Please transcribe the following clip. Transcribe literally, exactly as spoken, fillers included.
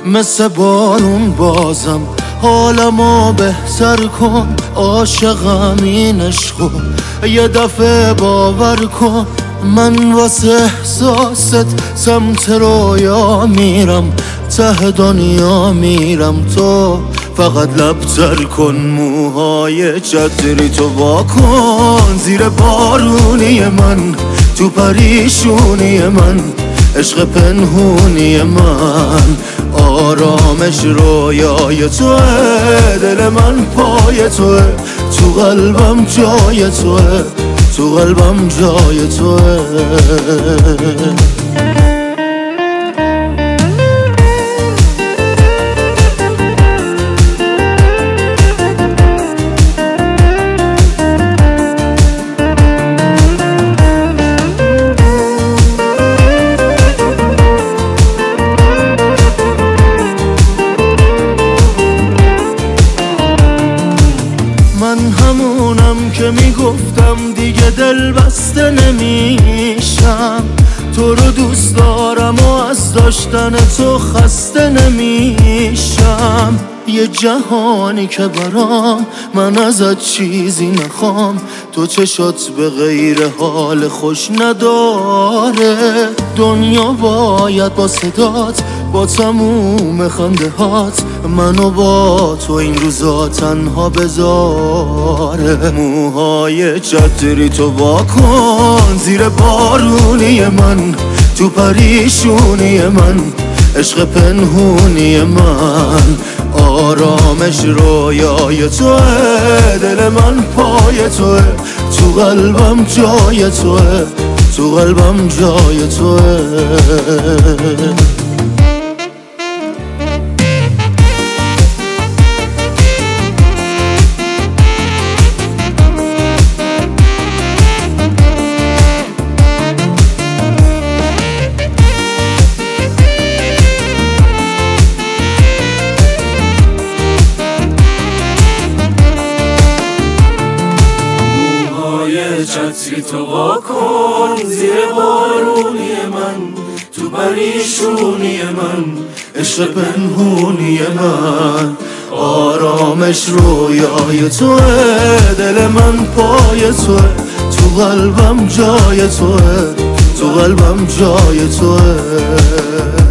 مثل بارون بازم حالمو بهتر کن، عاشقم این عشقو یه دفعه باور کن. من واسه احساست سمت رویا میرم، ته دنیا میرم، تو فقط لب تر کن. موهای چتری تو واکن زیر بارونی من، تو پریشونی من، عشق پنهونی من. آرامش رویای توه، دل من پای توه، تو قلبم جای توه، تو قلبم جای توه. من همونم که میگفتم دیگه دل بسته نمیشم، تو رو دوست دارم و از داشتن تو خسته نمیشم. یه جهانی که برام من ازت چیزی نخوام، تو چشات به غیر حال خوش نداره. دنیا باید با صدات، با تموم خنده هات، منو با تو این روزا تنها بذاره. موهای چتری تو واکن زیر بارونی من، تو پریشونی من، عشق پنهونی من. آرامش رویای توه، دل من پای توه، تو قلبم جای توه، تو قلبم جای توه. چتری تو واکن زیر بارونی من، تو پریشونی من، عشق پنهونی من. آرامش رویای توه، دل من پای توه، تو قلبم جای توه، تو قلبم جای توه.